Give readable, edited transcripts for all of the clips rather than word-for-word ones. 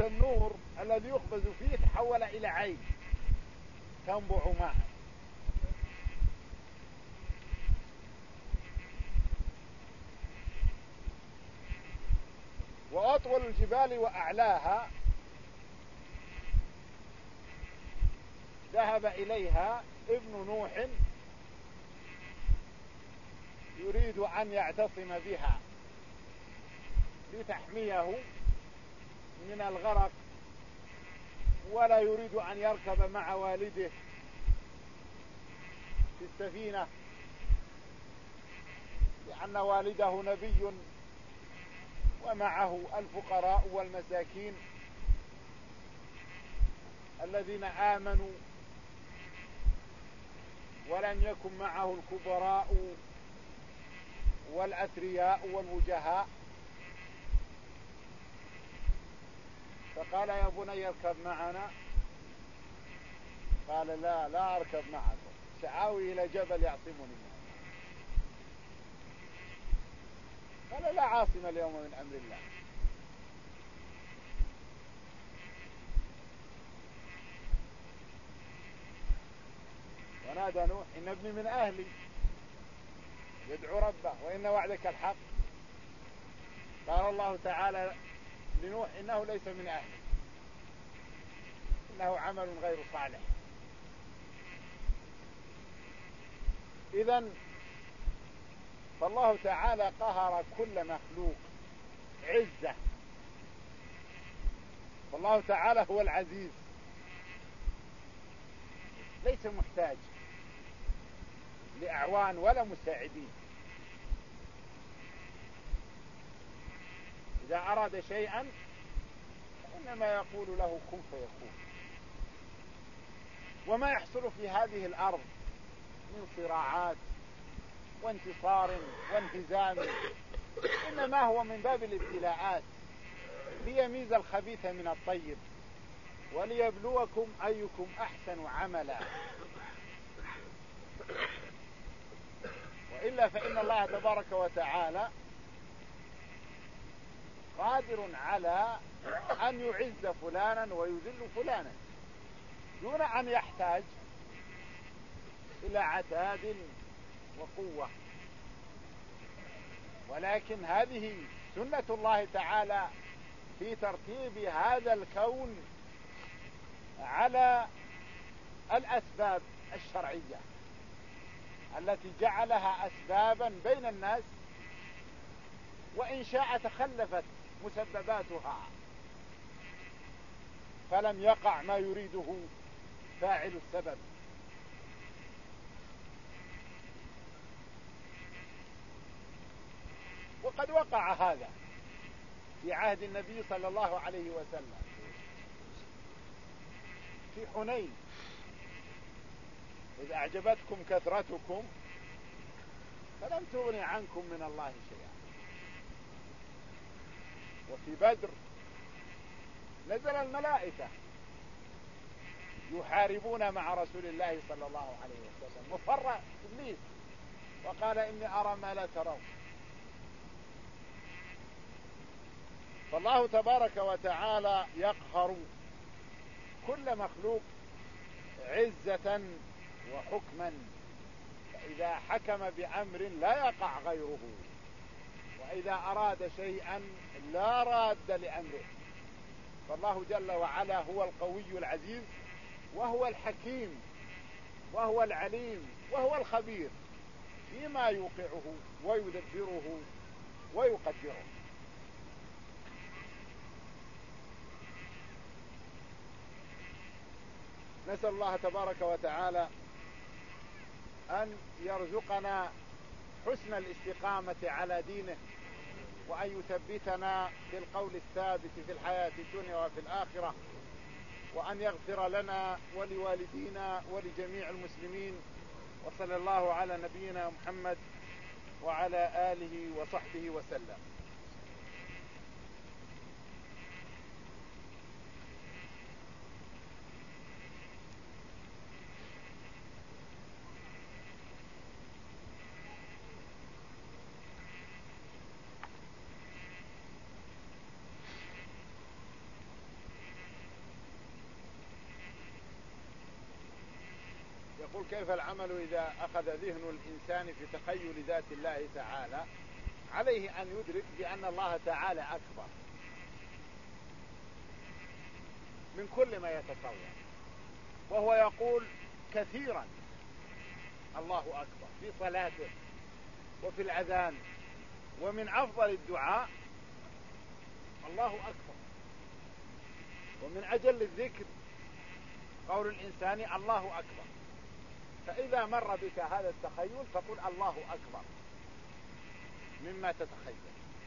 النور الذي يخبز فيه تحول إلى عين تنبع معه. وأطول الجبال وأعلاها ذهب إليها ابن نوح يريد أن يعتصم بها لتحميه من الغرق، ولا يريد أن يركب مع والده في السفينة لأن والده نبي ومعه الفقراء والمساكين الذين آمنوا، ولم يكن معه الكبراء والأثرياء والوجهاء. فقال يا بني اركب معنا، قال لا أركب معكم، سآوي إلى جبل يعصمني منه. قال لا عاصم اليوم من أمر الله. ونادى نوح إن ابني من أهلي يدعو ربه وإن وعدك الحق. قال الله تعالى لنوح إنه ليس من أهلي، إنه عمل غير صالح. إذن فالله تعالى قهر كل مخلوق عزة، فالله تعالى هو العزيز، ليس محتاج لأعوان ولا مساعدين. إذا أراد شيئا إنما يقول له كن فيكون. وما يحصل في هذه الأرض من صراعات وانتصار وانهزام إنما هو من باب الابتلاءات ليميز الخبيث من الطيب وليبلوكم أيكم أحسن عملا. وإلا فإن الله تبارك وتعالى قادر على أن يعز فلانا ويذل فلانا دون أن يحتاج إلى عتاد وقوة. ولكن هذه سنة الله تعالى في ترتيب هذا الكون على الأسباب الشرعية التي جعلها أسبابا بين الناس، وإن شاء تخلفت مسبباتها فلم يقع ما يريده فاعل السبب. وقد وقع هذا في عهد النبي صلى الله عليه وسلم في حنين، إذ أعجبتكم كثرتكم فلم تغن عنكم من الله شيئا. وفي بدر نزل الملائكة يحاربون مع رسول الله صلى الله عليه وسلم، وفر إبليس وقال إني أرى ما لا ترون. فالله تبارك وتعالى يقهر كل مخلوق عزة وحكما، فإذا حكم بأمر لا يقع غيره، وإذا أراد شيئا لا راد لأمره. فالله جل وعلا هو القوي العزيز، وهو الحكيم، وهو العليم، وهو الخبير فيما يوقعه ويدبره ويقدره. نسأل الله تبارك وتعالى أن يرزقنا حسن الاستقامة على دينه، وأن يثبتنا في القول الثابت في الحياة الدنيا وفي الآخرة، وأن يغفر لنا ولوالدينا ولجميع المسلمين. وصلى الله على نبينا محمد وعلى آله وصحبه وسلم. يقول كيف العمل إذا أخذ ذهن الإنسان في تخيل ذات الله تعالى؟ عليه أن يدرك بأن الله تعالى أكبر من كل ما يتصور، وهو يقول كثيرا الله أكبر في صلاته وفي الأذان، ومن أفضل الدعاء الله أكبر، ومن أجل الذكر قول الإنسان الله أكبر. فإذا مر بك هذا التخيل فقل الله أكبر مما تتخيل.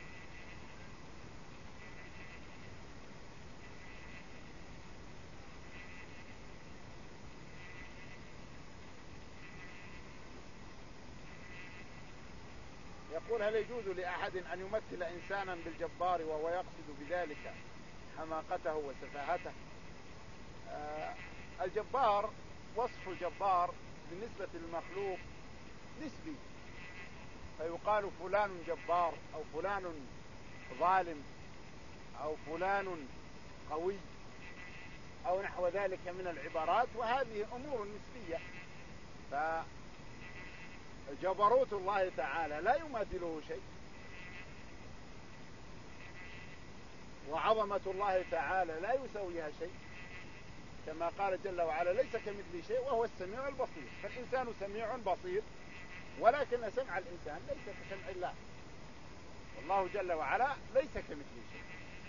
يقول هل يجوز لأحد أن يمثل إنسانا بالجبار وهو يقصد بذلك حماقته وسفاهته؟ الجبار، وصف الجبار بالنسبة للمخلوق نسبي، فيقال فلان جبار أو فلان ظالم أو فلان قوي أو نحو ذلك من العبارات، وهذه أمور نسبية. فجبروت الله تعالى لا يماثله شيء، وعظمة الله تعالى لا يسويها شيء، كما قال جل وعلا ليس كمثله شيء وهو السميع البصير. فالإنسان سميع بصير، ولكن سمع الإنسان ليس كسمع الله، والله جل وعلا ليس كمثله شيء.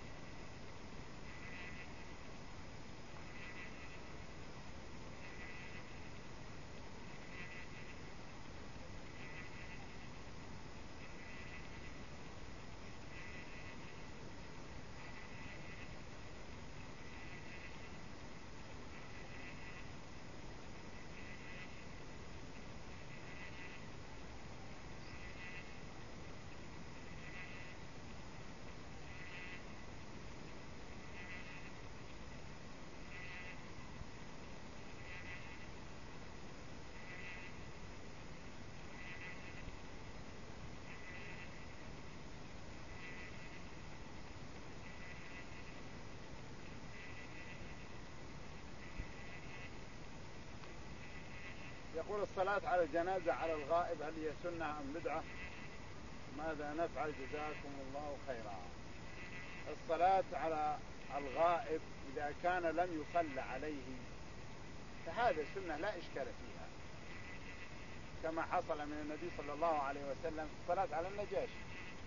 يقول الصلاة على الجنازة على الغائب هل هي سنة أم بدعة؟ ماذا نفعل جزاكم الله خيرا؟ الصلاة على الغائب إذا كان لم يصلى عليه فهذا سنة لا إشكال فيها، كما حصل من النبي صلى الله عليه وسلم في الصلاة على النجاشي،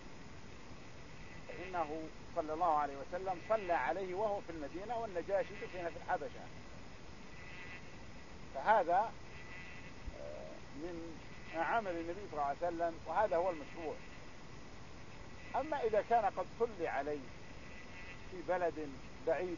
فإنه صلى الله عليه وسلم صلى عليه وهو في المدينة والنجاشي دفن في الحبشة، فهذا من عمل النبي صلى الله عليه وسلم، وهذا هو المشروع. أما إذا كان قد صلي عليه في بلد بعيد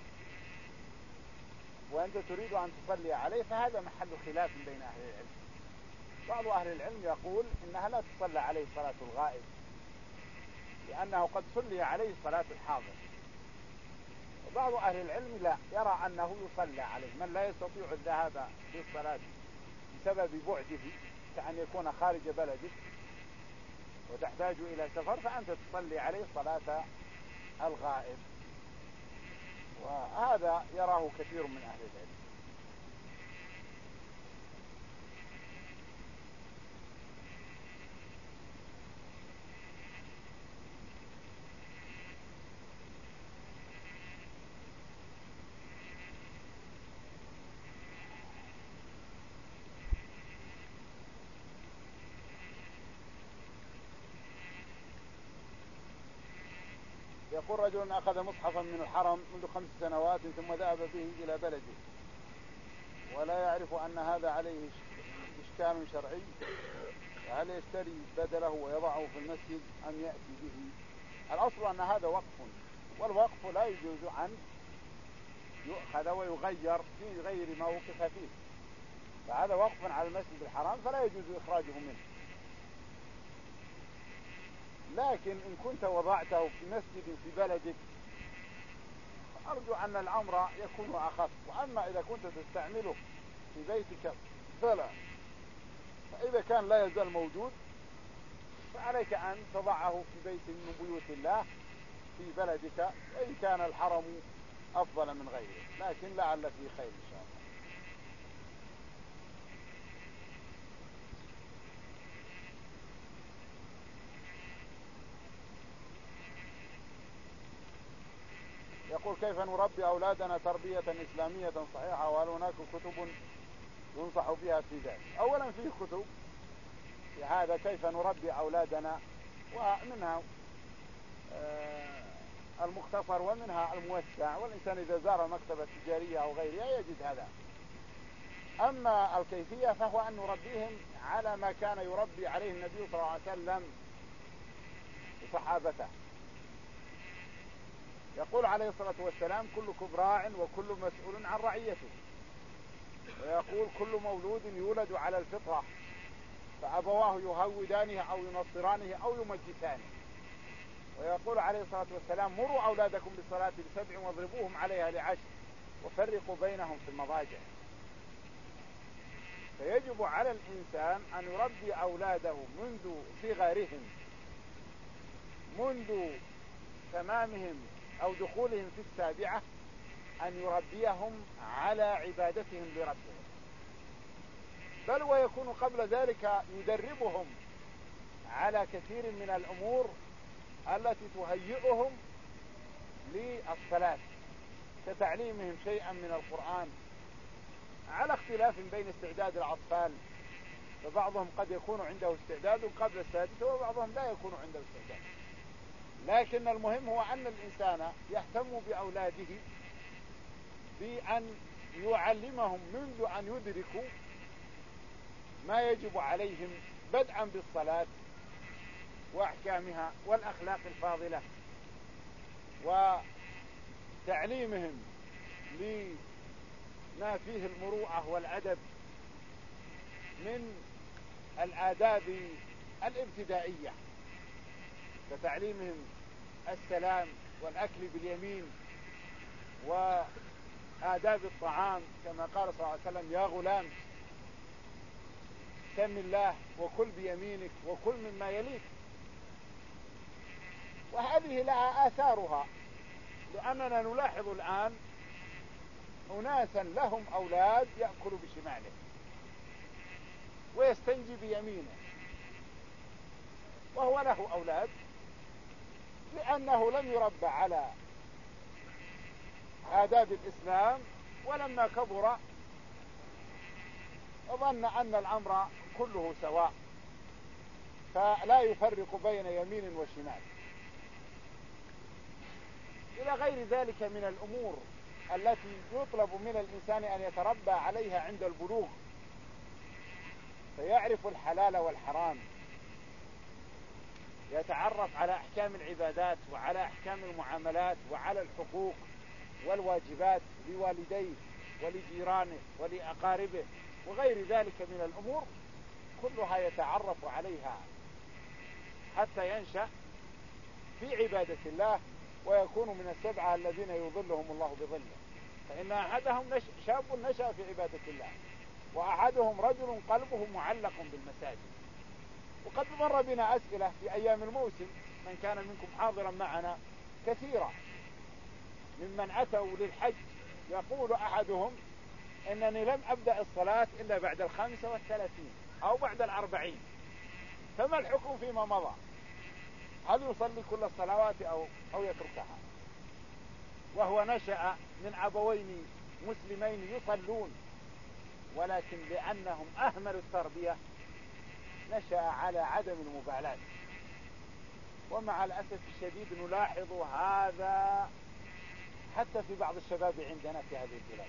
وأنت تريد أن تصلي عليه فهذا محل خلاف بين أهل العلم. بعض أهل العلم يقول إنها لا تصلى عليه صلاة الغائب لأنه قد صلي عليه صلاة الحاضر، وبعض أهل العلم لا، يرى أنه يصلى عليه. من لا يستطيع الذهاب للصلاة بسبب بعده كأن يكون خارج بلدك وتحتاج إلى سفر، فأنت تصلي عليه صلاة الغائب، وهذا يراه كثير من أهل العلم. يقول رجل أخذ مصحفا من الحرم منذ 5 سنوات ثم ذهب به إلى بلده ولا يعرف أن هذا عليه إشكال شرعي، هل يشتري بدله ويضعه في المسجد أم يأتي به؟ الأصل أن هذا وقف، والوقف لا يجوز أن يؤخذ ويغير في غير ما وقف فيه، فهذا وقف على المسجد الحرام فلا يجوز إخراجه منه. لكن إن كنت وضعته في مسجد في بلدك أرجو أن الأمر يكون أخف، وأما إذا كنت تستعمله في بيتك فلا. فإذا كان لا يزال موجود فعليك أن تضعه في بيت من بيوت الله في بلدك، وإن كان الحرم أفضل من غيره، لكن لعل فيه خير إن شاء الله. يقول كيف نربي أولادنا تربية إسلامية صحيحة وهل هناك كتب ينصح بها في ذلك؟ أولا فيه كتب في هذا كيف نربي أولادنا، ومنها المختصر ومنها الموسع، والإنسان إذا زار المكتبة التجارية أو غيرها يجد هذا. أما الكيفية فهو أن نربيهم على ما كان يربي عليه النبي صلى الله عليه وسلم وصحابته. يقول عليه الصلاة والسلام كلكم راع وكل مسؤول عن رعيته، ويقول كل مولود يولد على الفطرة فأبواه يهودانه أو ينصرانه أو يمجسانه. ويقول عليه الصلاة والسلام مروا أولادكم بالصلاة ل7 واضربوهم عليها ل10 وفرقوا بينهم في المضاجع. فيجب على الإنسان أن يربي أولاده منذ صغرهم، منذ تمامهم أو دخولهم في السابعة، أن يربيهم على عبادتهم لربهم، بل ويكون قبل ذلك يدربهم على كثير من الأمور التي تهيئهم للصلاة، كتعليمهم شيئا من القرآن، على اختلاف بين استعداد الأطفال، فبعضهم قد يكون عنده استعداد قبل السادسة وبعضهم لا يكون عنده استعداد. لكن المهم هو أن الإنسان يهتم بأولاده بأن يعلمهم منذ أن يدركوا ما يجب عليهم، بدءا بالصلاة وأحكامها والأخلاق الفاضلة، وتعليمهم لما فيه المروءة والأدب من الآداب الابتدائية، كتعليمهم السلام والأكل باليمين وآداب الطعام، كما قال صلى الله عليه وسلم يا غلام سم الله وكل بيمينك وكل مما يليك. وهذه لها آثارها، لأننا نلاحظ الآن أناسا لهم أولاد يأكل بشماله ويستنجي بيمينه وهو له أولاد، لأنه لم يربى على آداب الإسلام، ولما كبر ظن أن الأمر كله سواء، فلا يفرق بين يمين وشمال، إلى غير ذلك من الأمور التي يطلب من الإنسان أن يتربى عليها عند البلوغ، فيعرف الحلال والحرام، يتعرف على أحكام العبادات وعلى أحكام المعاملات وعلى الحقوق والواجبات لوالديه ولجيرانه ولأقاربه وغير ذلك من الأمور، كلها يتعرف عليها حتى ينشأ في عبادة الله ويكون من السبعة الذين يظلهم الله بظله. فإن أحدهم شاب نشأ في عبادة الله، وأحدهم رجل قلبه معلق بالمساجد. وقد مر بنا أسئلة في أيام الموسم، من كان منكم حاضرا معنا كثيرا، ممن أتوا للحج يقول أحدهم إنني لم أبدأ الصلاة إلا بعد 35 أو بعد 40، فما الحكم فيما مضى؟ هل يصلي كل الصلوات أو يتركها؟ وهو نشأ من أبوين مسلمين يصلون، ولكن لأنهم أهملوا التربية نشأ على عدم المبالاة. ومع الأسف الشديد نلاحظ هذا حتى في بعض الشباب عندنا في هذه البلاد،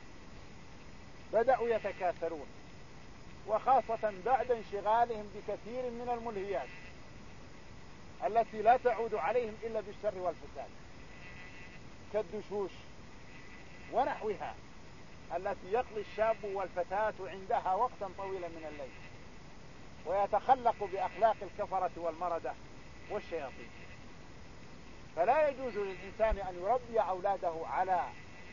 بدأوا يتكاثرون، وخاصة بعد انشغالهم بكثير من الملهيات التي لا تعود عليهم إلا بالشر والفساد، كالدشوش ونحوها، التي يقضي الشاب والفتاة عندها وقتا طويلا من الليل، ويتخلق بأخلاق الكفرة والمردة والشياطين. فلا يجوز للإنسان أن يربي أولاده على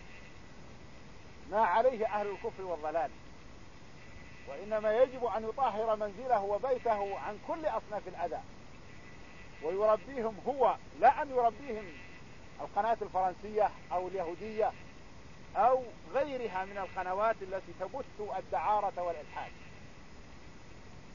ما عليه أهل الكفر والضلال، وإنما يجب أن يطهر منزله وبيته عن كل أصناف الأذى، ويربيهم هو، لا أن يربيهم القناة الفرنسية أو اليهودية أو غيرها من القنوات التي تبث الدعارة والإلحاد،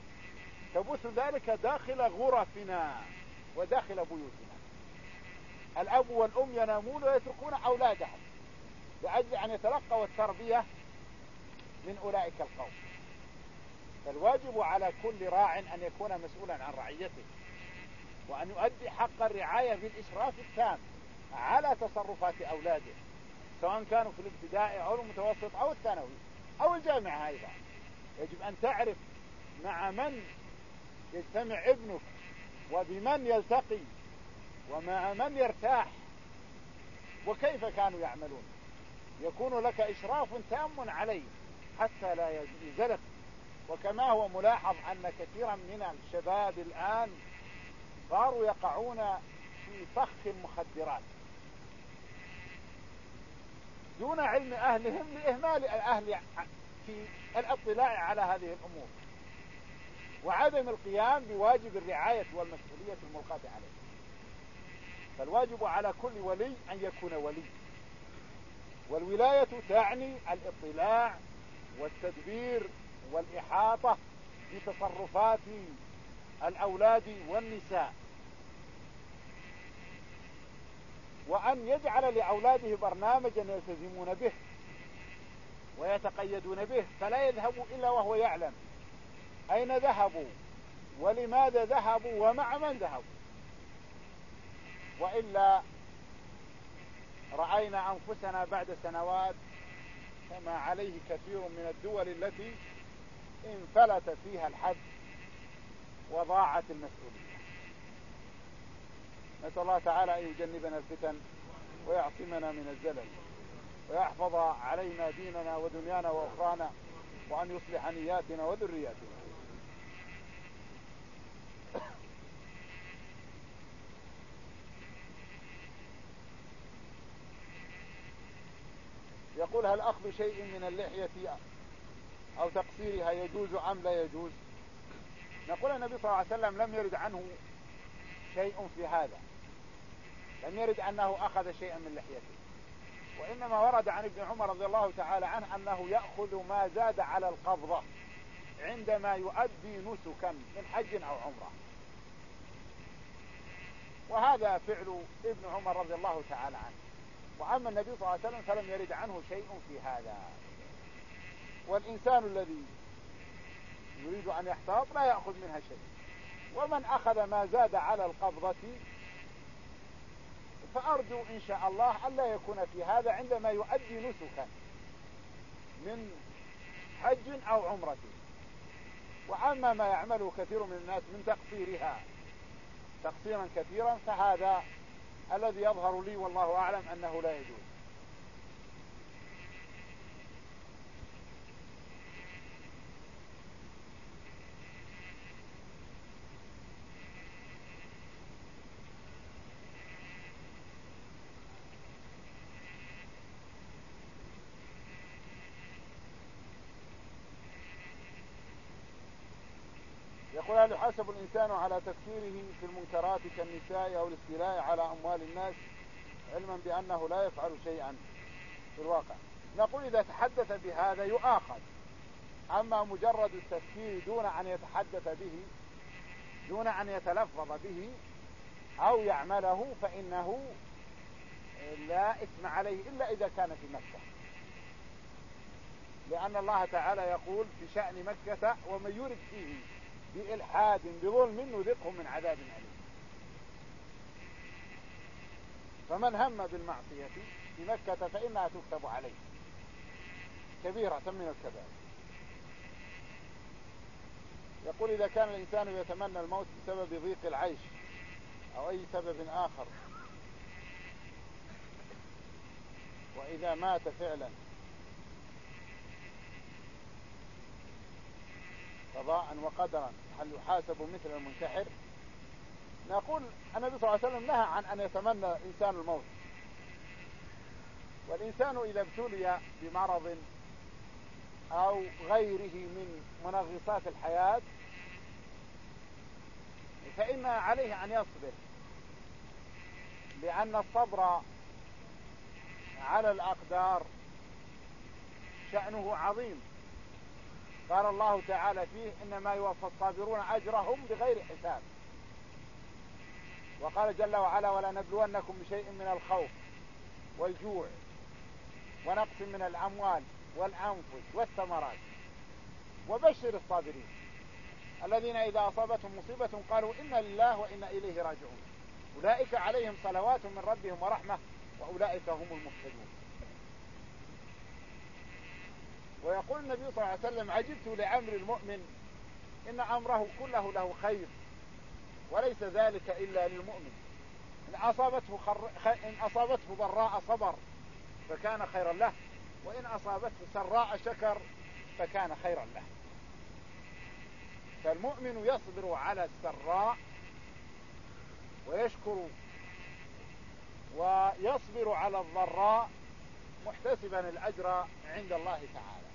تبث ذلك داخل غرفنا وداخل بيوتنا. الأب والأم ينامون ويتركون أولادهم لأجل أن يتلقوا التربية من أولئك القوم. فالواجب على كل راع أن يكون مسؤولا عن رعيته، وأن يؤدي حق الرعاية بالإشراف التام على تصرفات أولاده، سواء كانوا في الابتدائي أو المتوسط أو الثانوي أو الجامعة. أيضا يجب أن تعرف مع من يجتمع ابنك وبمن يلتقي ومع من يرتاح وكيف كانوا يعملون، يكون لك إشراف تام عليه حتى لا يزلق. وكما هو ملاحظ أن كثيرا من الشباب الآن صاروا يقعون في فخ المخدرات دون علم أهلهم لإهمال الأهل في الاطلاع على هذه الأمور وعدم القيام بواجب الرعاية والمسؤولية الملقاة عليه. فالواجب على كل ولي أن يكون ولي، والولاية تعني الاطلاع والتدبير والإحاطة بتصرفات الأولاد والنساء، وأن يجعل لأولاده برنامجا يلتزمون به ويتقيدون به، فلا يذهبوا إلا وهو يعلم أين ذهبوا ولماذا ذهبوا ومع من ذهبوا، وإلا رأينا أنفسنا بعد سنوات كما عليه كثير من الدول التي انفلت فيها الحد وضاعت المسؤولية. نسأل الله تعالى أن يجنبنا الفتن ويعصمنا من الزلل ويحفظ علينا ديننا ودنيانا وأخرانا، وأن يصلح نياتنا وذرياتنا. يقول: هل أخذ شيء من اللحية أو تقصيرها يجوز أم لا يجوز؟ نقول النبي صلى الله عليه وسلم لم يرد عنه شيء في هذا، لم يرد أنه أخذ شيئا من لحيته، وإنما ورد عن ابن عمر رضي الله تعالى عنه أنه يأخذ ما زاد على القبضة عندما يؤدي نسكا من حج أو عمرة، وهذا فعل ابن عمر رضي الله تعالى عنه. وأما النبي صلى الله عليه وسلم فلم يرد عنه شيء في هذا. والإنسان الذي يريد أن يحتاط لا يأخذ منها شيء، ومن أخذ ما زاد على القبضة فأرجو إن شاء الله ألا يكون في هذا عندما يؤدي نسكا من حج أو عمرة. وأما ما يعمله كثير من الناس من تقصيرها تقصيرا كثيرا فهذا الذي يظهر لي والله أعلم أنه لا يجوز. يقول: هل يحاسب الإنسان على تفكيره في المنكرات كالنساء أو الاستيلاء على أموال الناس علما بأنه لا يفعل شيئا في الواقع؟ نقول: إذا تحدث بهذا يؤاخذ، أما مجرد التفكير دون أن يتحدث به دون أن يتلفظ به أو يعمله فإنه لا إثم عليه إلا إذا كان في مكة، لأن الله تعالى يقول في شأن مكة: ومن يرد فيه بإلحاد بظلم نذقه من عذاب أليم. فمن هم بالمعصية في مكة فإنها تكتب عليه كبيرة من الكبائر. يقول: إذا كان الإنسان يتمنى الموت بسبب ضيق العيش أو أي سبب آخر، وإذا مات فعلا قضاء وقدرا هل يحاسب مثل المنتحر؟ نقول: النبي صلى الله عليه وسلم نهى عن أن يتمنى الإنسان الموت، والإنسان إذا ابتلي بمرض أو غيره من منغصات الحياة فإن عليه أن يصبر، لأن الصبر على الأقدار شأنه عظيم. قال الله تعالى فيه: إنما يوفى الصابرون أجرهم بغير حساب. وقال جل وعلا ولا نبلونكم بشيء من الخوف والجوع ونقص من الأموال والأنفس والثمرات وبشر الصابرين الذين إذا أصابتهم مصيبة قالوا إنا لله وإنا إليه راجعون أولئك عليهم صلوات من ربهم ورحمة وأولئك هم المهتدون. ويقول النبي صلى الله عليه وسلم عجبت لأمر المؤمن إن أمره كله له خير وليس ذلك إلا للمؤمن إن أصابته ضراء صبر فكان خيرا له وإن أصابته سراء شكر فكان خيرا له. فالمؤمن يصبر على السراء ويشكر ويصبر على الضراء محتسبا الأجر عند الله تعالى.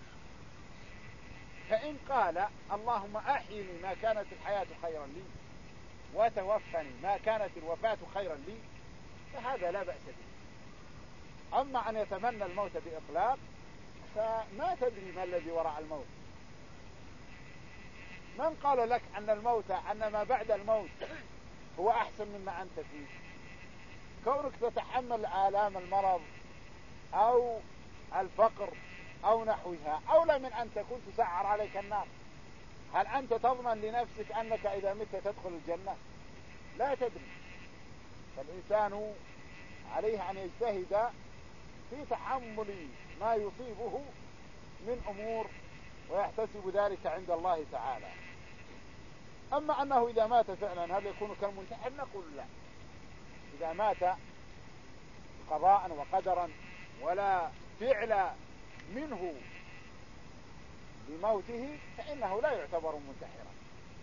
فإن قال اللهم أحيني ما كانت الحياة خيرا لي وتوفني ما كانت الوفاة خيرا لي فهذا لا بأس به. أما أن يتمنى الموت بإطلاق فما تدري ما الذي وراء الموت. من قال لك أن الموت أن ما بعد الموت هو أحسن مما أنت فيه؟ كونك تتحمل آلام المرض أو الفقر أو نحوها أولى من أن تكون تسعر عليك النار. هل أنت تضمن لنفسك أنك إذا مت تدخل الجنة؟ لا تدري. فالإنسان عليه أن يجتهد في تحمل ما يصيبه من أمور ويحتسب ذلك عند الله تعالى. أما أنه إذا مات فعلا هل يكون كالمنتحر؟ نقول لا. إذا مات قضاء وقدرا ولا فعل منه بموته فإنه لا يعتبر منتحرا.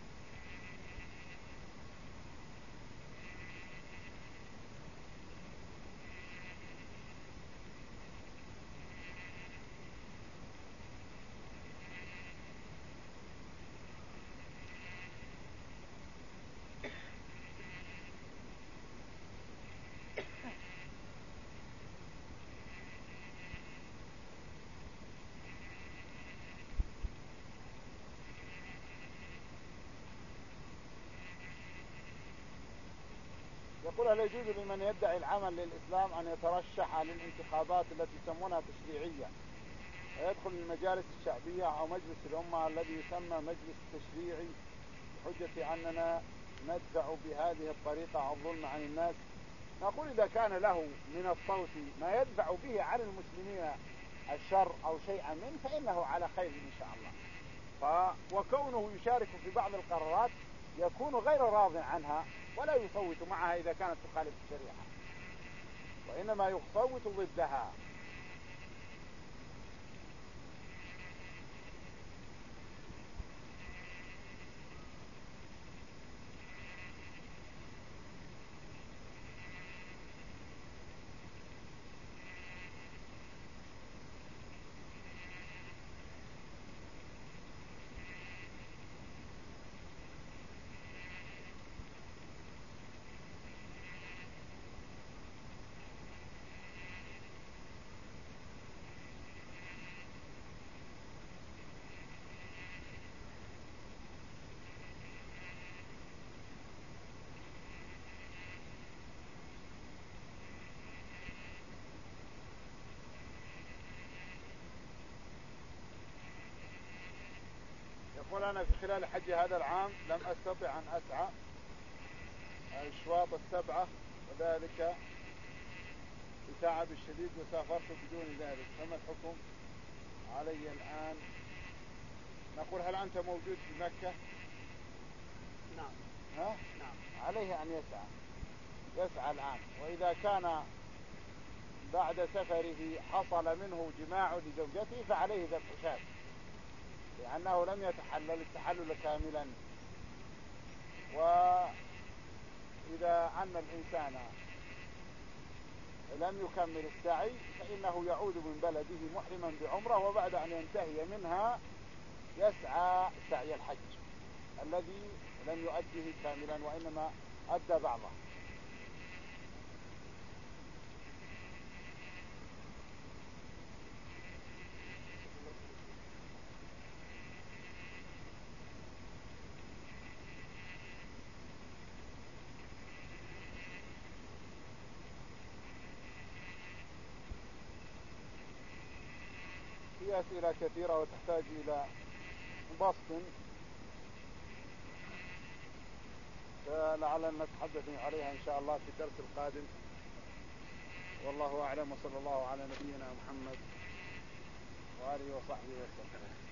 يقول هل يجوز لمن يدعي العمل للإسلام أن يترشح للانتخابات التي يسمونها تشريعية ويدخل المجالس الشعبية أو مجلس الأمة الذي يسمى مجلس تشريعي بحجة أننا ندفع بهذه الطريقة الظلم عن الناس؟ نقول إذا كان له من الصوت ما يدفع به عن المسلمين الشر أو شيئا منه فإنه على خير إن شاء الله. وكونه يشارك في بعض القرارات يكون غير راض عنها ولا يصوت معها إذا كانت تخالف الشريعة وإنما يصوت ضدها. يقول أنا في خلال حج هذا العام لم أستطع أن أسعى الأشواط السبعة وذلك بتعب الشديد وسافرت بدون ذلك فما الحكم علي الآن؟ نقول هل أنت موجود في مكة؟ نعم. نعم. عليه أن يسعى الآن. وإذا كان بعد سفره حصل منه جماع لزوجته فعليه ذبح شاة لأنه لم يتحلل التحلل كاملا. وإذا أن الإنسان لم يكمل السعي فإنه يعود من بلده محرما بعمره وبعد أن ينتهي منها يسعى سعي الحج الذي لم يؤديه كاملا وإنما أدى بعضه. وهذه أسئلة كثيرة وتحتاج إلى بسط، فلعلنا نتحدث عليها إن شاء الله في الدرس القادم. والله أعلم، وصلى الله على نبينا محمد وآله وصحبه وسلم.